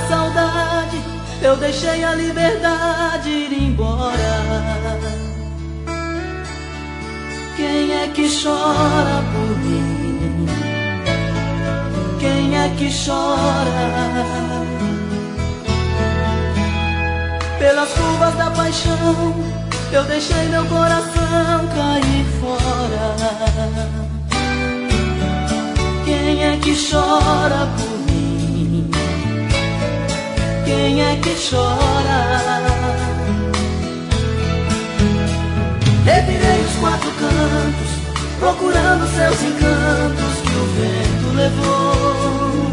saudade, eu deixei a liberdade ir embora. Quem é que chora por mim? Quem é que chora? Pelas curvas da paixão, eu deixei meu coração cair fora. Quem é que chora por mim? Quem é que chora? Revirei os quatro cantos, procurando seus encantos que o vento levou.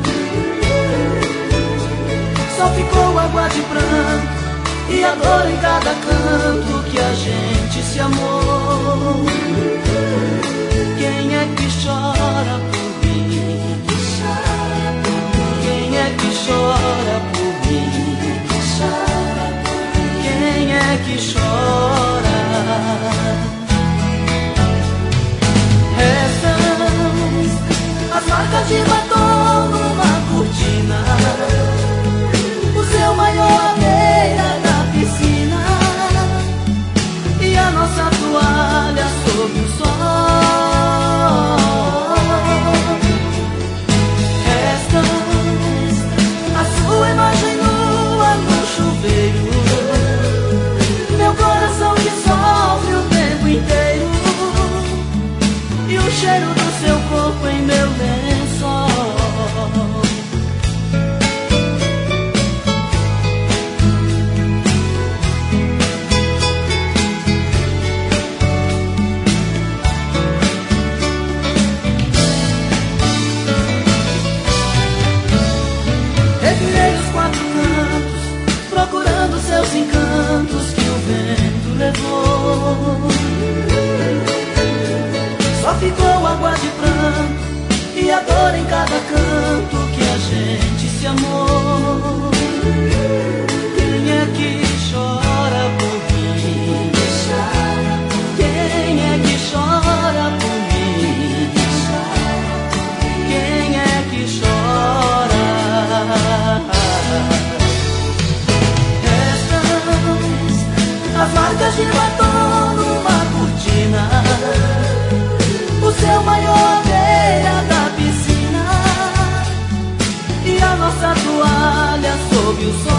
Só ficou água de pranto e a dor em cada canto que a gente se amou. Quem é que chora por mim? Quem é que chora por mim? Quem é que chora? Restam as marcas de batom numa cortina, o seu maior à beira da piscina e a nossa toalha sob o sol. Restam a sua imagem nua no chuveiro, meu coração que sofre o tempo inteiro e o cheiro do seu corpo em meu lençol. Revirei os quatro cantos, procurando seus encantos que o vento levou. Só ficou água de pranto e a dor em cada canto que a gente se amou. Quem é que chora por mim? Quem é que chora por mim? Quem é que chora? Restam as marcas de batom numa cortina, o seu maior à beira da piscina e a nossa toalha sob o sol.